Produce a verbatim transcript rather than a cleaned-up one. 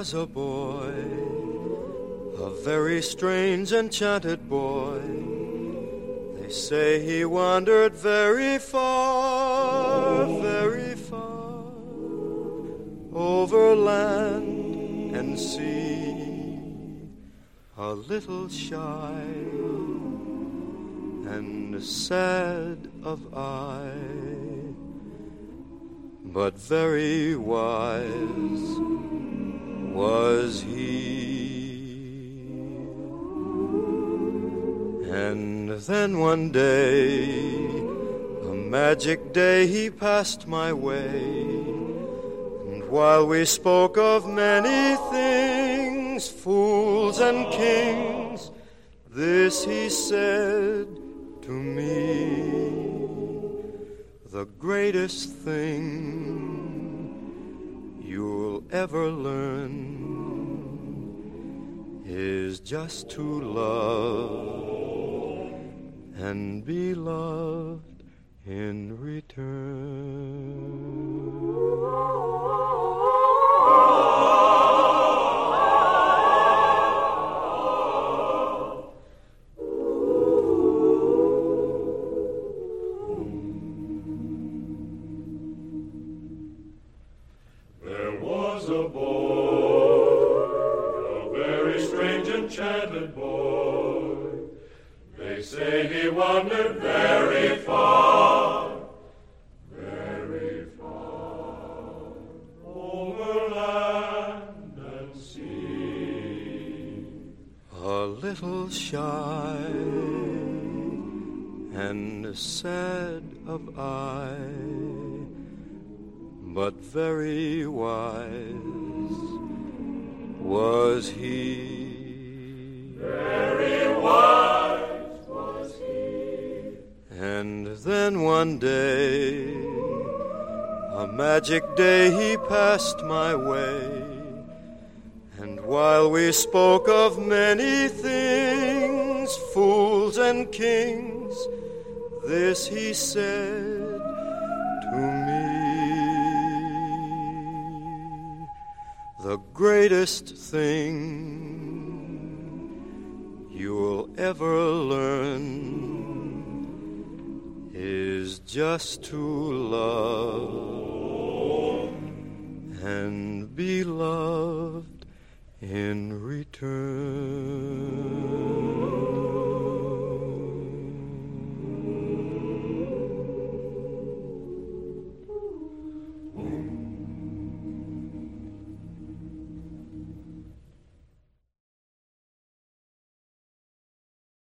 was a boy, a very strange, enchanted boy. They say he wandered very far, very far, over land and sea, a little shy and sad of eye, but very wise was he. And then one day, a magic day, he passed my way, and while we spoke of many things, fools and kings, this he said to me: the greatest thing you'll ever learn is just to love and be loved in return. Enchanted boy, they say he wandered very far, very far, over land and sea. A little shy and sad of eye, but very wise was he. Very wise was he. And then one day, a magic day, he passed my way, and while we spoke of many things, fools and kings, this he said to me: the greatest thing you'll ever learn is just to love and be loved in return.